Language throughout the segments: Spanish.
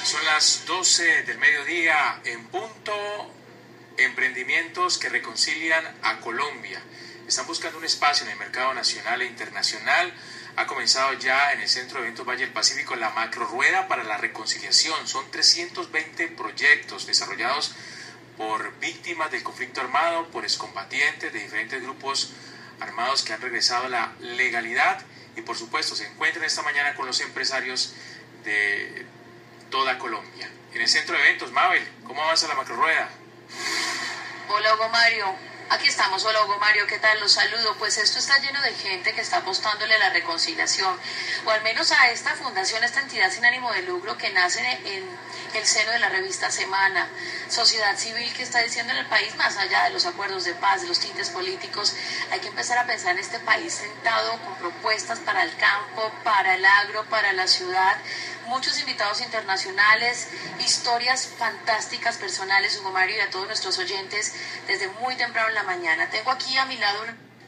Son las 12 del mediodía en punto. Emprendimientos que reconcilian a Colombia. Están buscando un espacio en el mercado nacional e internacional. Ha comenzado ya en el Centro de Eventos Valle del Pacífico la macrorueda para la reconciliación. Son 320 proyectos desarrollados por víctimas del conflicto armado, por excombatientes de diferentes grupos armados que han regresado a la legalidad y por supuesto se encuentran esta mañana con los empresarios de toda Colombia. En el Centro de Eventos, Mabel, ¿cómo avanza la macrorueda? Hola Hugo Mario, aquí estamos. Hola Hugo Mario, ¿qué tal? Los saludo. Pues esto está lleno de gente que está apostándole a la reconciliación, o al menos a esta fundación, esta entidad sin ánimo de lucro que nace en el seno de la revista Semana, sociedad civil que está diciendo en el país, más allá de los acuerdos de paz, de los tintes políticos, hay que empezar a pensar en este país sentado con propuestas para el campo, para el agro, para la ciudad. Muchos invitados internacionales, historias fantásticas, personales, Hugo Mario, y a todos nuestros oyentes desde muy temprano en la mañana. Tengo aquí a mi lado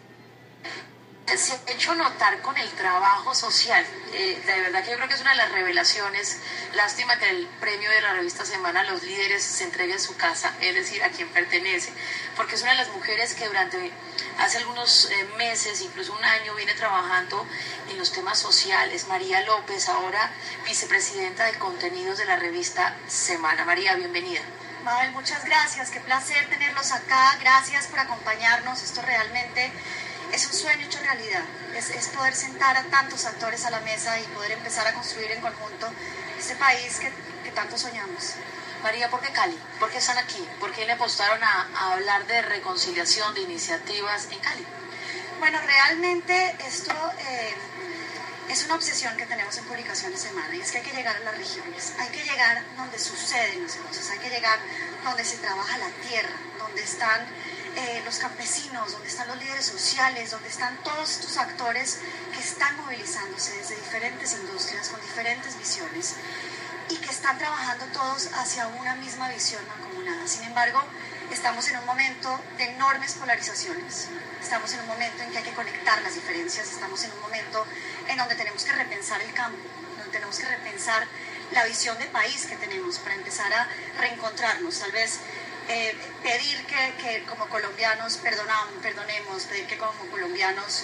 se ha hecho notar con el trabajo social. De verdad que yo creo que es una de las revelaciones. Lástima que el premio de la revista Semana a los líderes se entregue en su casa, es decir, a quien pertenece, porque es una de las mujeres que hace algunos meses, incluso un año, viene trabajando en los temas sociales. María López, ahora vicepresidenta de contenidos de la revista Semana. María, bienvenida. Mabel, muchas gracias, qué placer tenerlos acá, gracias por acompañarnos. Esto realmente es un sueño hecho realidad, es poder sentar a tantos actores a la mesa y poder empezar a construir en conjunto este país que tanto soñamos. María, ¿por qué Cali? ¿Por qué están aquí? ¿Por qué le apostaron a hablar de reconciliación, de iniciativas en Cali? Bueno, realmente esto es una obsesión que tenemos en Publicaciones Semana, y es que hay que llegar a las regiones, hay que llegar donde suceden las cosas, hay que llegar donde se trabaja la tierra, donde están los campesinos, donde están los líderes sociales, donde están todos estos actores que están movilizándose desde diferentes industrias, con diferentes visiones, y que están trabajando todos hacia una misma visión mancomunada. Sin embargo, estamos en un momento de enormes polarizaciones, estamos en un momento en que hay que conectar las diferencias, estamos en un momento en donde tenemos que repensar el campo, donde tenemos que repensar la visión de país que tenemos para empezar a reencontrarnos, tal vez pedir que como colombianos perdonemos, pedir que como colombianos,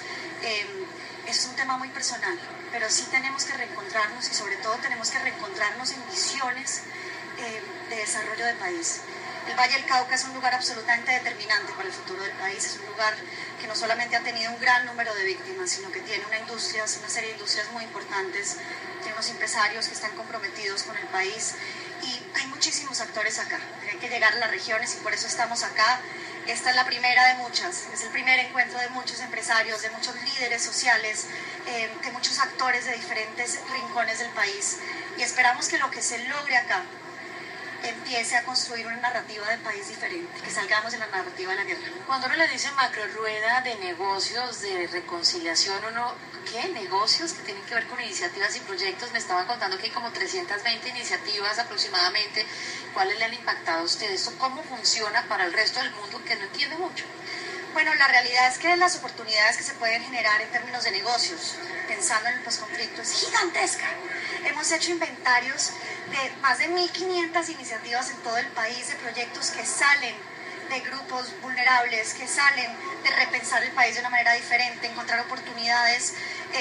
es un tema muy personal, pero sí tenemos que reencontrarnos y sobre todo tenemos que reencontrarnos en visiones de desarrollo del país. El Valle del Cauca es un lugar absolutamente determinante para el futuro del país, es un lugar que no solamente ha tenido un gran número de víctimas, sino que tiene una serie de industrias muy importantes, tiene unos empresarios que están comprometidos con el país y hay muchísimos actores acá. Hay que llegar a las regiones y por eso estamos acá. Esta es la primera de muchas, es el primer encuentro de muchos empresarios, de muchos líderes sociales, de muchos actores de diferentes rincones del país, y esperamos que lo que se logre acá empiece a construir una narrativa del país diferente, que salgamos de la narrativa de la guerra. Cuando uno le dice macrorueda de negocios, de reconciliación, ¿qué negocios que tienen que ver con iniciativas y proyectos? Me estaban contando que hay como 320 iniciativas aproximadamente. ¿Cuáles le han impactado a ustedes? ¿Esto cómo funciona para el resto del mundo que no entiende mucho? Bueno, la realidad es que las oportunidades que se pueden generar en términos de negocios, pensando en el posconflicto, es gigantesca. Hemos hecho inventarios de más de 1.500 iniciativas en todo el país, de proyectos que salen de grupos vulnerables, que salen de repensar el país de una manera diferente, encontrar oportunidades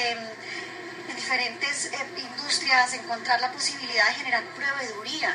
en diferentes industrias, encontrar la posibilidad de generar proveeduría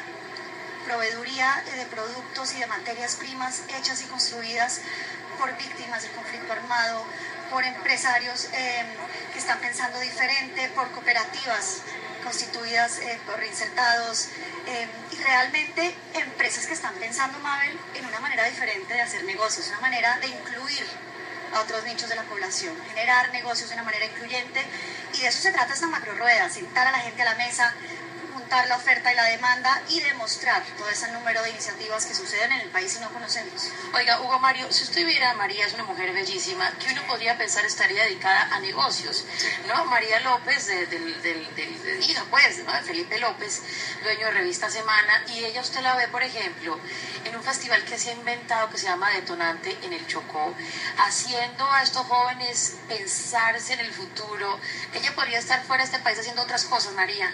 de productos y de materias primas hechas y construidas por víctimas del conflicto armado, por empresarios que están pensando diferente, por cooperativas constituidas por reinsertados y realmente empresas que están pensando, Mabel, en una manera diferente de hacer negocios, una manera de incluir a otros nichos de la población, generar negocios de una manera incluyente, y de eso se trata esta macrorueda, sentar a la gente a la mesa, juntar la oferta y la demanda y demostrar todo ese número de iniciativas que suceden en el país y no conocemos. Oiga, Hugo Mario, si usted viera, María es una mujer bellísima, que uno podría pensar estaría dedicada a negocios, ¿no? María López, hija pues, ¿no? De Felipe López, dueño de Revista Semana, y ella usted la ve, por ejemplo, en un festival que se ha inventado que se llama Detonante en el Chocó, haciendo a estos jóvenes pensarse en el futuro. Ella podría estar fuera de este país haciendo otras cosas, María.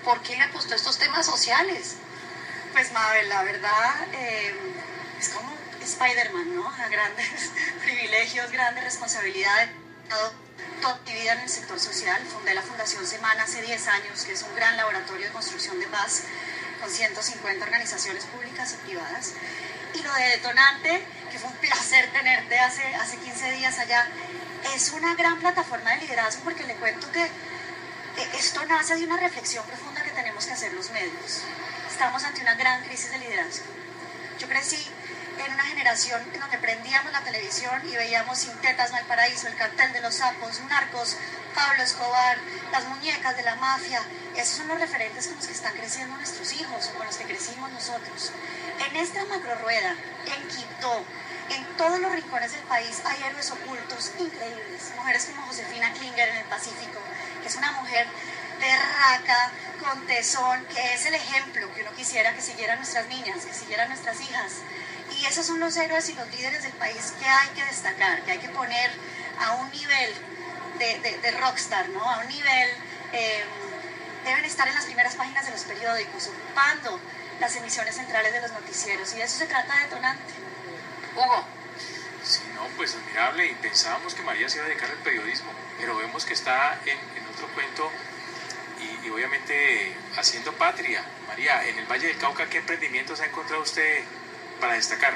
¿por qué le apostó a estos temas sociales? Pues Mabel, la verdad es como Spider-Man, ¿no? A grandes privilegios, grandes responsabilidades. Toda mi vida en el sector social. Fundé la Fundación Semana hace 10 años, que es un gran laboratorio de construcción de paz con 150 organizaciones públicas y privadas. Y lo de Detonante, que fue un placer tenerte hace 15 días allá, es una gran plataforma de liderazgo, porque le cuento que esto nace de una reflexión profunda que tenemos que hacer los medios. Estamos ante una gran crisis de liderazgo. Yo crecí en una generación en donde prendíamos la televisión y veíamos Sin Tetas No Hay Paraíso, El Cartel de los Sapos, Narcos, Pablo Escobar, Las Muñecas de la Mafia. Esos son los referentes con los que están creciendo nuestros hijos o con los que crecimos nosotros. En esta macrorueda, en Quito, en todos los rincones del país hay héroes ocultos increíbles. Mujeres como Josefina Klinger en el Pacífico, que es una mujer berraca, con tesón, que es el ejemplo que uno quisiera que siguieran nuestras niñas, que siguieran nuestras hijas. Y esos son los héroes y los líderes del país que hay que destacar, que hay que poner a un nivel de rockstar, ¿no? A un nivel, deben estar en las primeras páginas de los periódicos, ocupando las emisiones centrales de los noticieros. Y de eso se trata Detonante. Hugo. Sí, no, pues admirable. Y pensábamos que María se iba a dedicar al periodismo, pero vemos que está en otro cuento y obviamente haciendo patria. María, en el Valle del Cauca, ¿qué emprendimientos ha encontrado usted para destacar?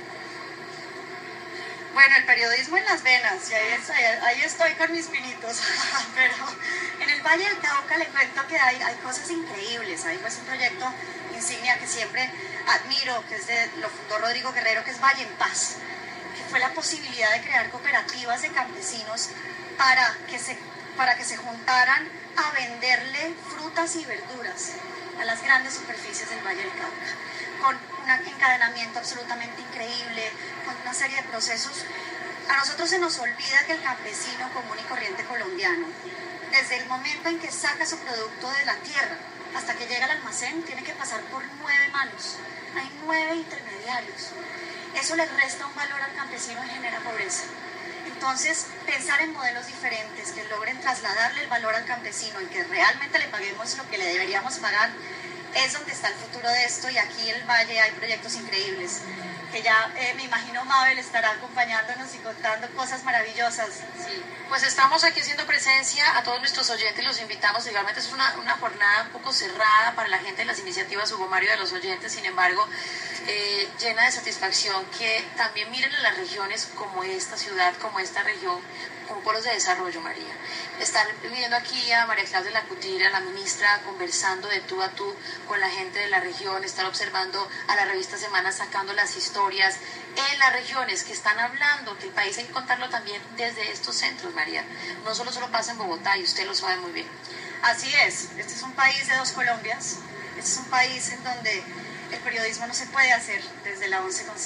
Bueno, el periodismo en las venas, y ahí estoy con mis pinitos, pero en el Valle del Cauca le cuento que hay cosas increíbles. Hay pues un proyecto insignia que siempre admiro, que lo fundó Rodrigo Guerrero, que es Valle en Paz, que fue la posibilidad de crear cooperativas de campesinos para que se juntaran a venderle frutas y verduras a las grandes superficies del Valle del Cauca, con un encadenamiento absolutamente increíble, con una serie de procesos. A nosotros se nos olvida que el campesino común y corriente colombiano, desde el momento en que saca su producto de la tierra hasta que llega al almacén, tiene que pasar por 9 manos. Hay 9 intermediarios. Eso le resta un valor al campesino y genera pobreza. Entonces, pensar en modelos diferentes que logren trasladarle el valor al campesino y que realmente le paguemos lo que le deberíamos pagar, es donde está el futuro de esto. Y aquí en el Valle hay proyectos increíbles que ya me imagino Mabel estará acompañándonos y contando cosas maravillosas. Sí, pues estamos aquí haciendo presencia a todos nuestros oyentes, los invitamos. Igualmente es una jornada un poco cerrada para la gente de las iniciativas, Hugo Mario, de los oyentes. Sin embargo, llena de satisfacción que también miren a las regiones como esta ciudad, como esta región, como polos de desarrollo, María. Estar viendo aquí a María Claudia Lacutira, la ministra, conversando de tú a tú con la gente de la región, estar observando a la revista Semana, sacando las historias en las regiones que están hablando, que el país hay que contarlo también desde estos centros, María. No solo pasa en Bogotá, y usted lo sabe muy bien. Así es, este es un país de 2 Colombias, este es un país en donde el periodismo no se puede hacer desde la 11 con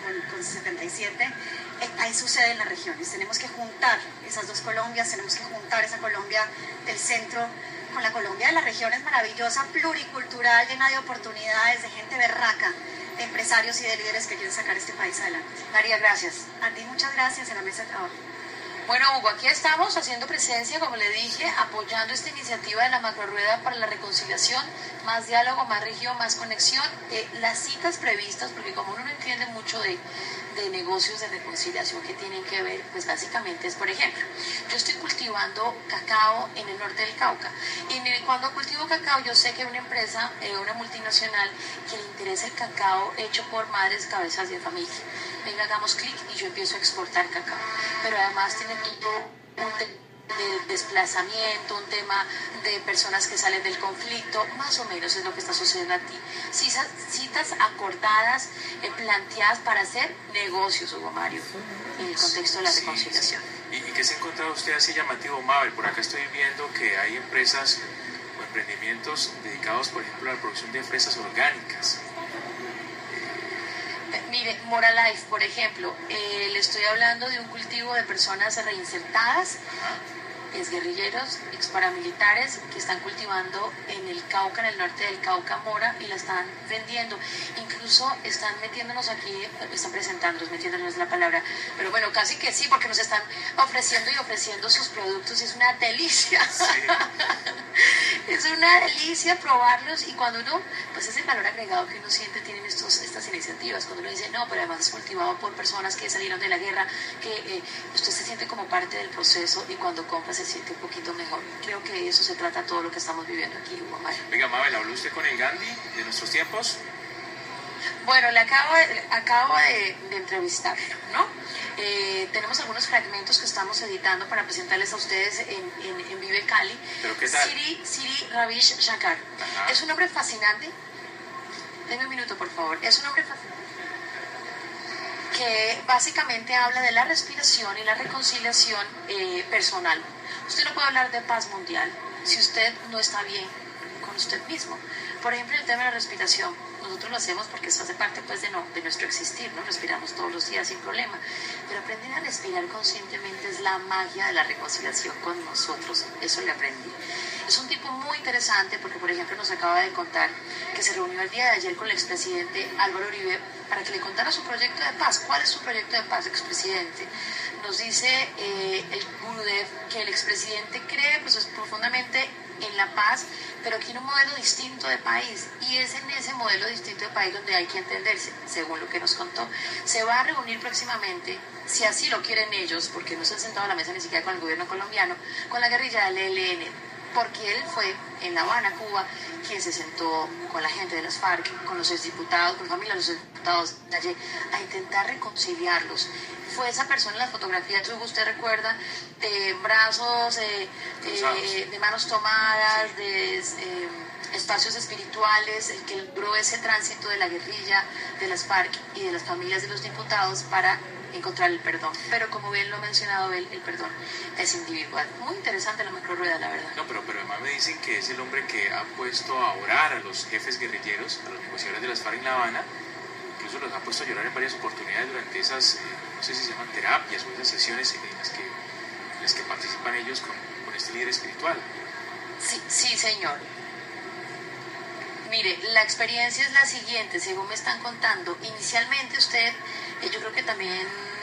77. El país sucede en las regiones. Tenemos que juntar esas 2 Colombias, tenemos que juntar esa Colombia del centro con la Colombia de las regiones maravillosa, pluricultural, llena de oportunidades, de gente berraca, de empresarios y de líderes que quieren sacar este país adelante. María, gracias. A ti muchas gracias en la mesa de trabajo. Bueno, Hugo, aquí estamos haciendo presencia, como le dije, apoyando esta iniciativa de la Macrorueda para la Reconciliación, más diálogo, más región, más conexión. Las citas previstas, porque como uno no entiende mucho de negocios de reconciliación que tienen que ver, pues básicamente es, por ejemplo, yo estoy cultivando cacao en el norte del Cauca, y cuando cultivo cacao yo sé que una empresa, una multinacional, que le interesa el cacao hecho por madres cabezas de familia. Venga, hagamos clic y yo empiezo a exportar cacao. Pero además tiene todo un tema de desplazamiento, un tema de personas que salen del conflicto, más o menos es lo que está sucediendo aquí. Citas acordadas, planteadas para hacer negocios, Hugo Mario, en el contexto de la reconciliación. ¿Y qué se ha encontrado usted así llamativo, Mabel? Por acá estoy viendo que hay empresas o emprendimientos dedicados, por ejemplo, a la producción de fresas orgánicas. Mire, Moralife, por ejemplo, le estoy hablando de un cultivo de personas reinsertadas exguerrilleros, exparamilitares que están cultivando en el Cauca, en el norte del Cauca, mora y la están vendiendo. Incluso están metiéndonos aquí, están presentándonos, metiéndonos la palabra, pero bueno, casi que sí, porque nos están ofreciendo y ofreciendo sus productos y es una delicia. Sí. Es una delicia probarlos y cuando uno, pues es el valor agregado que uno siente tienen estas iniciativas, cuando uno dice, no, pero además es cultivado por personas que salieron de la guerra, que usted se siente como parte del proceso y cuando compra se siente un poquito mejor. Creo que de eso se trata todo lo que estamos viviendo aquí, Hugo Mario. Venga, Mabel, ¿habló usted con el Gandhi de nuestros tiempos? Bueno, le acabo de entrevistarlo, ¿no? Tenemos algunos fragmentos que estamos editando para presentarles a ustedes en Vive Cali. ¿Pero qué tal? Siri Ravish Shankar. Ajá. Es un hombre fascinante. Deme un minuto, por favor. Es un hombre fascinante que básicamente habla de la respiración y la reconciliación personal. Usted no puede hablar de paz mundial si usted no está bien con usted mismo. Por ejemplo, el tema de la respiración. Nosotros lo hacemos porque eso hace parte pues, de nuestro existir, ¿no? Respiramos todos los días sin problema. Pero aprender a respirar conscientemente es la magia de la reconciliación con nosotros. Eso le aprendí. Es un tipo muy interesante porque, por ejemplo, nos acaba de contar que se reunió el día de ayer con el expresidente Álvaro Uribe para que le contara su proyecto de paz. ¿Cuál es su proyecto de paz, expresidente? Nos dice el Gurudev que el expresidente cree pues, profundamente en la paz, pero quiere un modelo distinto de país y es en ese modelo distinto de país donde hay que entenderse, según lo que nos contó. Se va a reunir próximamente, si así lo quieren ellos, porque no se han sentado a la mesa ni siquiera con el gobierno colombiano, con la guerrilla del ELN, porque él fue en La Habana, Cuba, quien se sentó con la gente de las FARC, con los exdiputados, con familia de los exdiputados de allí, a intentar reconciliarlos. Fue esa persona en las fotografías, usted recuerda, de brazos, de manos tomadas, de espacios espirituales, el que logró ese tránsito de la guerrilla, de las FARC y de las familias de los diputados para encontrar el perdón. Pero como bien lo ha mencionado él, el perdón es individual. Muy interesante la macrorrueda, la verdad. No, pero además me dicen que es el hombre que ha puesto a orar a los jefes guerrilleros, a los negociadores de las FARC en La Habana, incluso los ha puesto a llorar en varias oportunidades durante esas, no sé si se llaman terapias o esas sesiones en las que participan ellos con este líder espiritual. Sí, señor. Mire, la experiencia es la siguiente, según me están contando. Inicialmente usted, yo creo que también...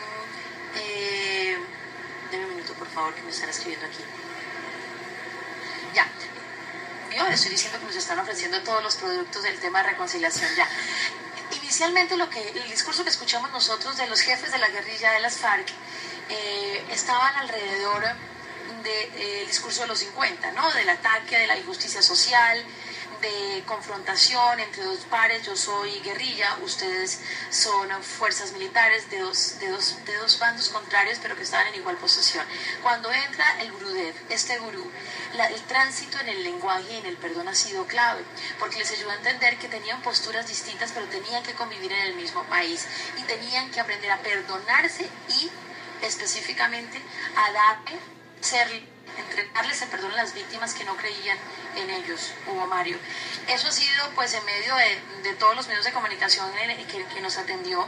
Deme un minuto, por favor, que me están escribiendo aquí. Ya. Yo estoy diciendo que nos están ofreciendo todos los productos del tema de reconciliación, ya. Inicialmente el discurso que escuchamos nosotros de los jefes de la guerrilla de las FARC estaban alrededor del discurso de los 50, ¿no? Del ataque, de la injusticia social, de confrontación entre dos pares. Yo soy guerrilla, ustedes son fuerzas militares de dos bandos contrarios, pero que estaban en igual posición. Cuando entra el Gurudev, este gurú, el tránsito en el lenguaje y en el perdón ha sido clave, porque les ayudó a entender que tenían posturas distintas, pero tenían que convivir en el mismo país y tenían que aprender a perdonarse y específicamente a entregarles el perdón a las víctimas que no creían en ellos, Hugo Mario. Eso ha sido pues en medio de todos los medios de comunicación que nos atendió,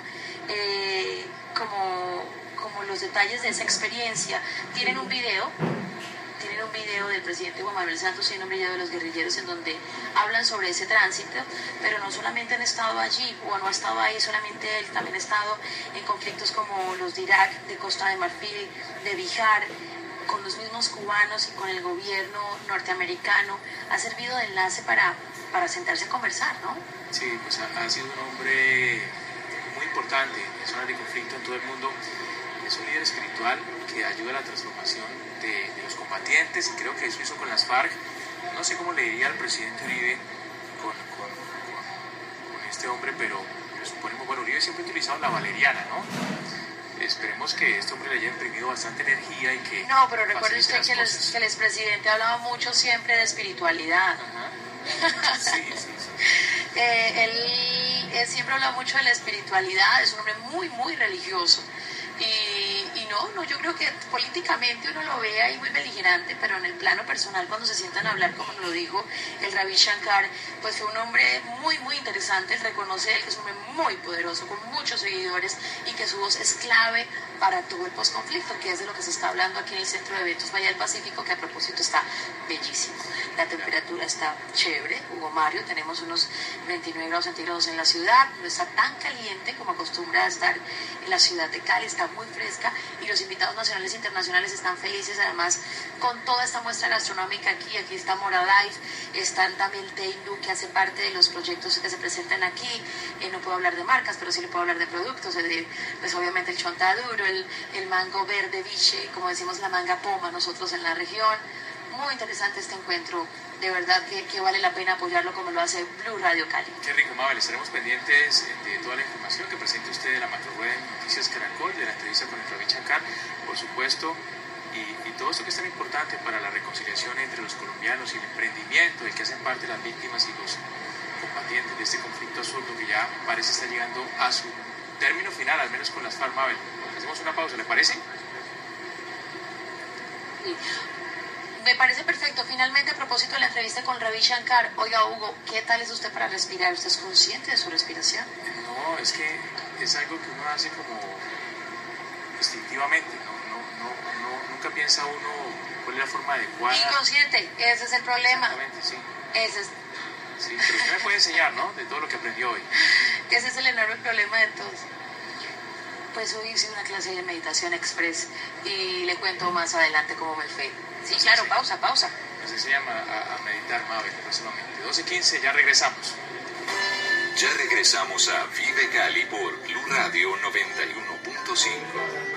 como los detalles de esa experiencia. Tienen un video del presidente Juan Manuel Santos y un video de los guerrilleros en donde hablan sobre ese tránsito, pero no solamente han estado allí, o no ha estado ahí solamente él, también ha estado en conflictos como los de Irak, de Costa de Marfil, de Bihar, con los mismos cubanos y con el gobierno norteamericano. Ha servido de enlace para sentarse a conversar, ¿no? Sí, pues ha sido un hombre muy importante en zonas de conflicto en todo el mundo. Es un líder espiritual que ayuda a la transformación de los combatientes, y creo que eso hizo con las FARC. No sé cómo le diría al presidente Uribe con este hombre, pero suponemos, bueno, Uribe siempre ha utilizado la valeriana, ¿no? Esperemos que este hombre le haya imprimido bastante energía y que... No, pero recuerde usted que el expresidente hablaba mucho siempre de espiritualidad. Ajá. Sí. Él siempre habla mucho de la espiritualidad, es un hombre muy, muy religioso. Y no, yo creo que políticamente uno lo ve ahí muy beligerante, pero en el plano personal, cuando se sientan a hablar, como lo dijo el Ravi Shankar, pues fue un hombre muy, muy interesante. Él reconoce él que es un hombre muy poderoso, con muchos seguidores, y que su voz es clave para todo el posconflicto, que es de lo que se está hablando aquí en el Centro de Eventos Valle del Pacífico, que a propósito está bellísimo. La temperatura está chévere, Hugo Mario, tenemos unos 29 grados centígrados en la ciudad, no está tan caliente como acostumbra a estar en la ciudad de Cali, está muy fresca, y los invitados nacionales e internacionales están felices, además, con toda esta muestra gastronómica aquí está Mora Life, están también Teindu, que hace parte de los proyectos que se presentan aquí. No puedo hablar de marcas, pero sí le puedo hablar de productos, pues obviamente el chontaduro, el mango verde biche, como decimos la manga poma nosotros en la región. Muy interesante este encuentro, de verdad que vale la pena apoyarlo como lo hace Blue Radio Cali. Qué rico, Mabel, estaremos pendientes de toda la información que presente usted de la macrorueda de Noticias Caracol, de la entrevista con el Ravi Shankar, por supuesto, y todo esto que es tan importante para la reconciliación entre los colombianos y el emprendimiento del que hacen parte las víctimas y los combatientes de este conflicto absurdo que ya parece estar llegando a su término final, al menos con las FARC. Mabel, hacemos una pausa, ¿le parece? Sí. Me parece perfecto. Finalmente, a propósito de la entrevista con Ravi Shankar, oiga, Hugo, ¿qué tal es usted para respirar? ¿Usted es consciente de su respiración? No, es que es algo que uno hace como instintivamente, nunca piensa uno cuál es la forma adecuada. Inconsciente, ese es el problema. Exactamente, sí. Ese es... Sí, pero usted me puede enseñar, ¿no? De todo lo que aprendió hoy. Ese es el enorme problema de todos. Pues hoy hice una clase de meditación express y le cuento más adelante cómo me fue. Sí, así claro, sí. Pausa. Así se llama a meditar, Mabel, próximamente. 12:15, ya regresamos. Ya regresamos a Vive Cali por Blue Radio 91.5.